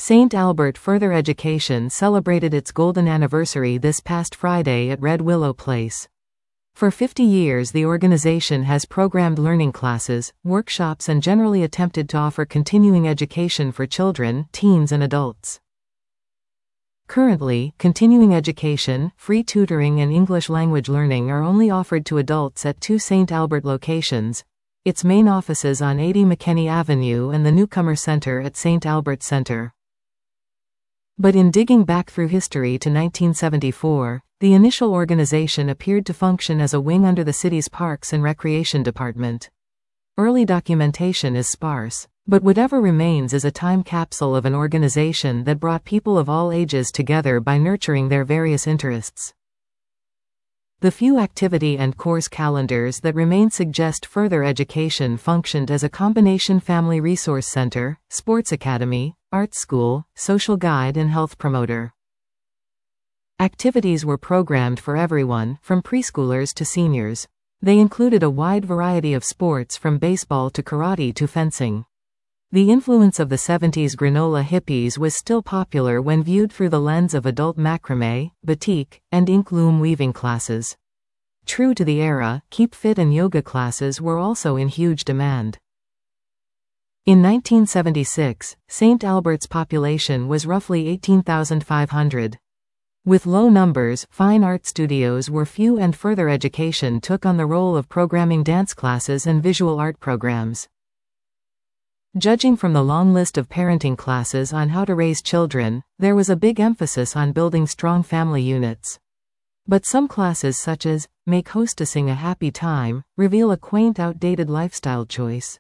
St. Albert Further Education celebrated its golden anniversary this past Friday at Red Willow Place. For 50 years the organization has programmed learning classes, workshops and generally attempted to offer continuing education for children, teens and adults. Currently, continuing education, free tutoring and English language learning are only offered to adults at 2 St. Albert locations, its main offices on 80 McKenney Avenue and the Newcomer Center at St. Albert Center. But in digging back through history to 1974, the initial organization appeared to function as a wing under the city's Parks and Recreation Department. Early documentation is sparse, but whatever remains is a time capsule of an organization that brought people of all ages together by nurturing their various interests. The few activity and course calendars that remain suggest Further Education functioned as a combination family resource center, sports academy, art school, social guide and health promoter. Activities were programmed for everyone, from preschoolers to seniors. They included a wide variety of sports from baseball to karate to fencing. The influence of the 70s granola hippies was still popular when viewed through the lens of adult macrame, batik, and ink loom weaving classes. True to the era, Keep Fit and yoga classes were also in huge demand. In 1976, St. Albert's population was roughly 18,500. With low numbers, fine art studios were few and Further Education took on the role of programming dance classes and visual art programs. Judging from the long list of parenting classes on how to raise children, there was a big emphasis on building strong family units. But some classes such as, Make Hostessing a Happy Time, reveal a quaint outdated lifestyle choice.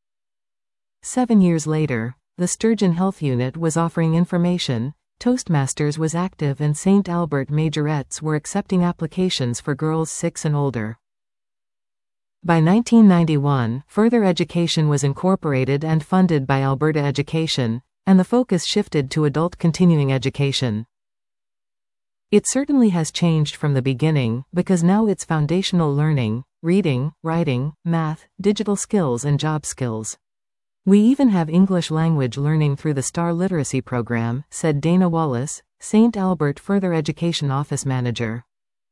7 years later, the Sturgeon Health Unit was offering information, Toastmasters was active and St. Albert majorettes were accepting applications for girls 6 and older. By 1991, Further Education was incorporated and funded by Alberta Education, and the focus shifted to adult continuing education. It certainly has changed from the beginning, because now it's foundational learning, reading, writing, math, digital skills and job skills. We even have English language learning through the STAR Literacy Program, said Dana Wallace, St. Albert Further Education Office Manager.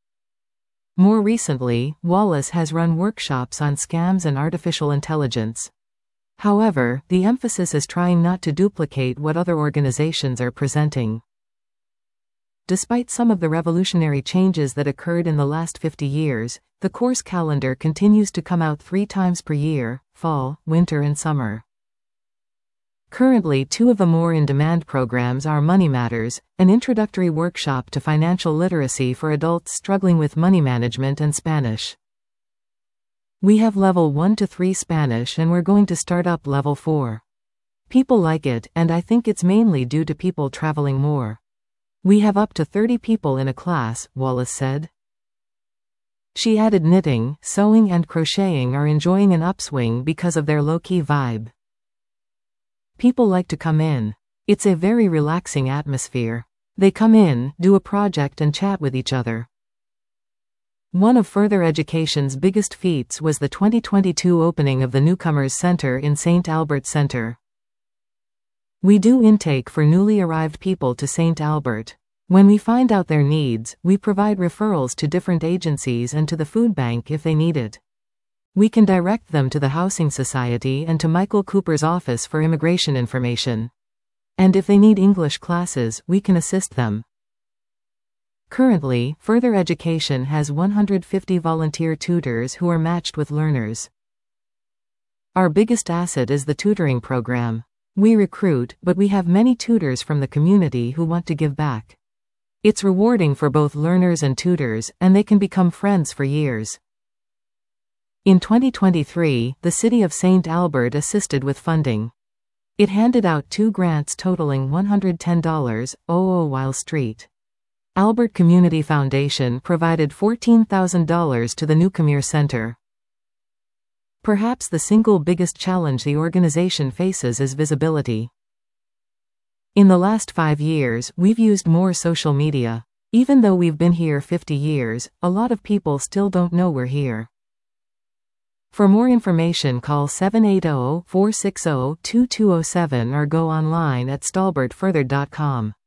More recently, Wallace has run workshops on scams and artificial intelligence. However, the emphasis is trying not to duplicate what other organizations are presenting. Despite some of the revolutionary changes that occurred in the last 50 years, the course calendar continues to come out 3 times per year, fall, winter and summer. Currently 2 of the more in-demand programs are Money Matters, an introductory workshop to financial literacy for adults struggling with money management and Spanish. We have level 1 to 3 Spanish and we're going to start up level 4. People like it, and I think it's mainly due to people traveling more. We have up to 30 people in a class, Wallace said. She added knitting, sewing and crocheting are enjoying an upswing because of their low-key vibe. People like to come in. It's a very relaxing atmosphere. They come in, do a project and chat with each other. One of Further Education's biggest feats was the 2022 opening of the Newcomers Center in St. Albert Center. We do intake for newly arrived people to St. Albert. When we find out their needs, we provide referrals to different agencies and to the food bank if they need it. We can direct them to the Housing Society and to Michael Cooper's office for immigration information. And if they need English classes, we can assist them. Currently, Further Education has 150 volunteer tutors who are matched with learners. Our biggest asset is the tutoring program. We recruit, but we have many tutors from the community who want to give back. It's rewarding for both learners and tutors, and they can become friends for years. In 2023, the City of St. Albert assisted with funding. It handed out 2 grants totaling $110, Weil Street. Albert Community Foundation provided $14,000 to the Newcomer Center. Perhaps the single biggest challenge the organization faces is visibility. In the last 5 years, we've used more social media. Even though we've been here 50 years, a lot of people still don't know we're here. For more information call 780-460-2207 or go online at stalbertfurther.com.